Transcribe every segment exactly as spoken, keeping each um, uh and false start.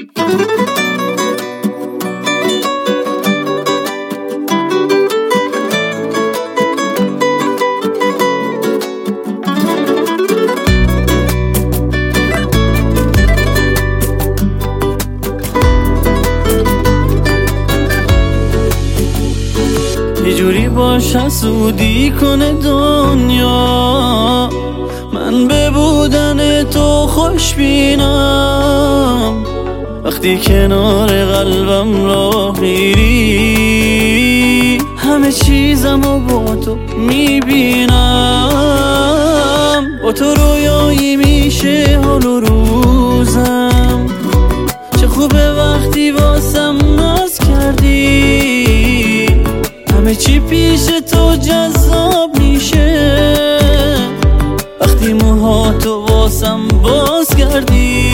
یه جوری باش حسودی کنه دنیا، من به بودن تو خوش بینم. وقتی کنار قلبم راه میری، همه چیزمو با تو میبینم. با تو رویایی میشه حال و روزم، چه خوبه وقتی واسم ناز کردی. همه چی پیش تو جذاب میشه وقتی موهاتو واسم باز کردی.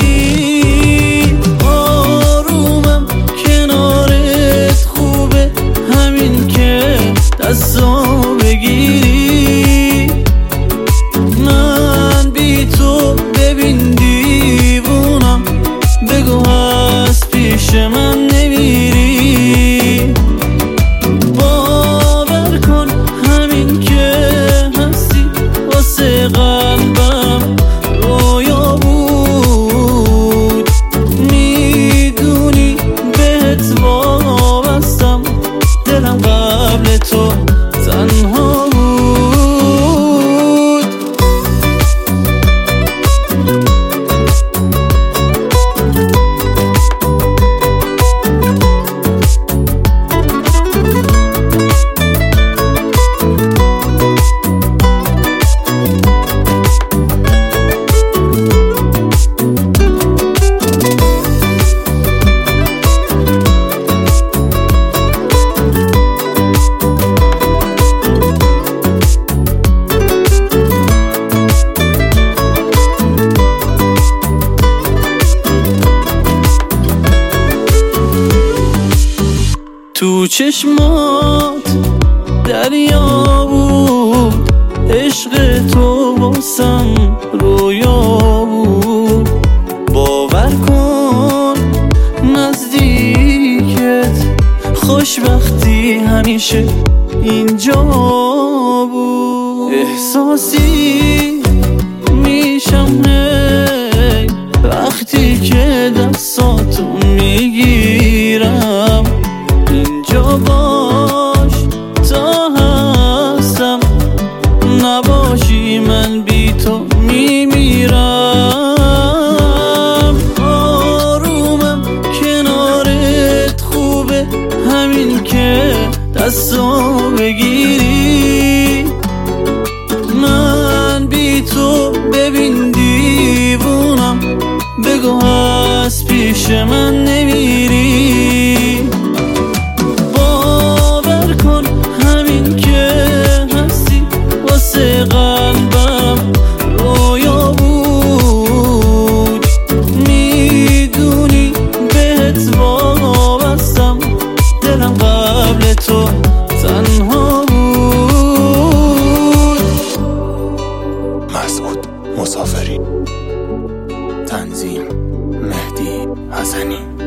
آرومم کنارت خوبه، همین که دستامو بگیری. من بی تو ببین دیوونم، بگو از پیش من نمیری. قلبم رویا بود، میدونی بهت وابستم. دلم قبل تو تنها بود. تو چشمات دریا بود، عشق تو واسم رویا بود. باور کن نزدیکت خوشبختی همیشه اینجا بود. احساسی میشم هی وقتی که دستاتو میگیرم. اینجا باش تا هستم، نباشی من بی تو میمیرم. آرومم کنارت خوبه، همین که دستامو بگیری. من بی تو ببین دیوونم، بگو از پیش من نمیری. قلبم رویا بود، میدونی بهت وابستم. دلم قبل تو تنها بود. مسعود مسافری، تنظیم مهدی حسنی.